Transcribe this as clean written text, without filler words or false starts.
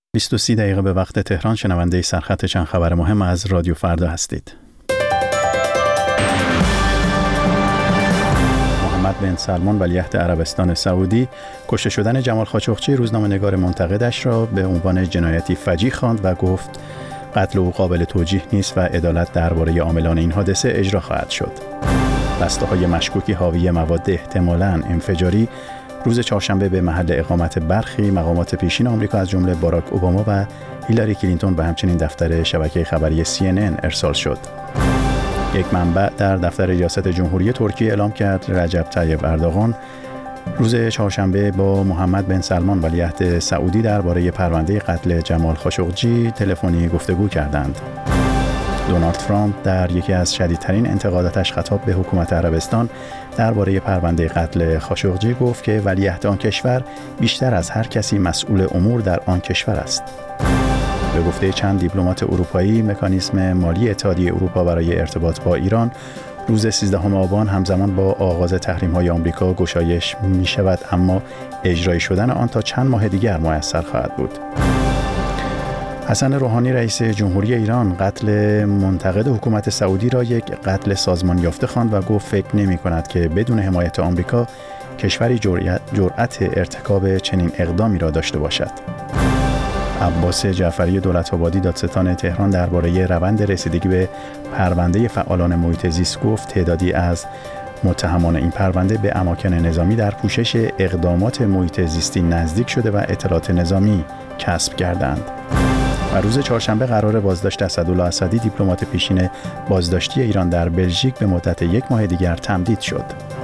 23 دقیقه به وقت تهران شنونده سرخط چند خبر مهم از رادیو فردا هستید. محمد بن سلمان ولیعهد عربستان سعودی کشته شدن جمال خاشقچی روزنامه‌نگار منتقدش را به عنوان جنایتی فجیع خواند و گفت قتل او قابل توجیه نیست و عدالت درباره عاملان این حادثه اجرا خواهد شد. بسته‌های مشکوکی حاوی مواد احتمالاً انفجاری روز چهارشنبه به محل اقامت برخی مقامات پیشین آمریکا از جمله باراک اوباما و هیلاری کلینتون و همچنین دفتر شبکه خبری CNN ارسال شد. یک منبع در دفتر ریاست جمهوری ترکیه اعلام کرد رجب طیب اردوغان روز چهارشنبه با محمد بن سلمان ولیعهد سعودی درباره پرونده قتل جمال خاشقچی تلفنی گفتگو کردند. دونالد ترامپ در یکی از شدیدترین انتقاداتش خطاب به حکومت عربستان درباره پرونده قتل خاشقچی گفت که ولیعهد آن کشور بیشتر از هر کسی مسئول امور در آن کشور است. به گفته چند دیپلمات اروپایی، مکانیزم مالی اتحادیه اروپا برای ارتباط با ایران روز 13 آبان همزمان با آغاز تحریم‌های آمریکا گشایش می‌شود، اما اجرایی شدن آن تا چند ماه دیگر میسر خواهد بود. حسن روحانی رئیس جمهوری ایران قتل منتقد حکومت سعودی را یک قتل سازمان یافته خواند و گفت فکر نمی‌کند که بدون حمایت آمریکا کشوری جرأت ارتکاب چنین اقدامی را داشته باشد. عباس جعفری دولت‌آبادی دادستان تهران درباره روند رسیدگی به پرونده فعالان محیط زیست گفت تعدادی از متهمان این پرونده به اماکن نظامی در پوشش اقدامات محیط زیستی نزدیک شده و اطلاعات نظامی کسب کردند. و روز چهارشنبه قرار بازداشت اسدالله اسدی دیپلمات پیشین بازداشتی ایران در بلژیک به مدت 1 ماه دیگر تمدید شد.